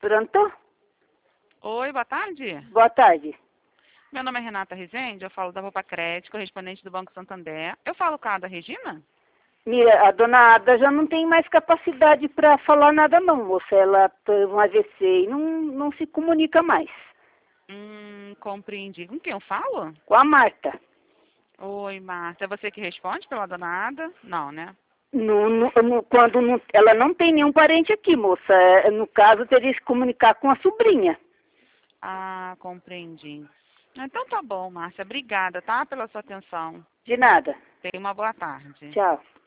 Pronto? Oi, boa tarde. Boa tarde. Meu nome é Renata Rezende, eu falo da Roupa Crédito, correspondente do Banco Santander. Eu falo com a da Regina? Mira, a dona Ada já não tem mais capacidade para falar nada não, moça. Ela teve um AVC e não se comunica mais. Compreendi. Com quem eu falo? Com a Marta. Oi, Marta. É você que responde pela dona Ada? Não, né? Ela não tem nenhum parente aqui, moça. No caso, teria que se comunicar com a sobrinha. Ah, compreendi. Então tá bom, Márcia. Obrigada, tá? Pela sua atenção. De nada. Tenha uma boa tarde. Tchau.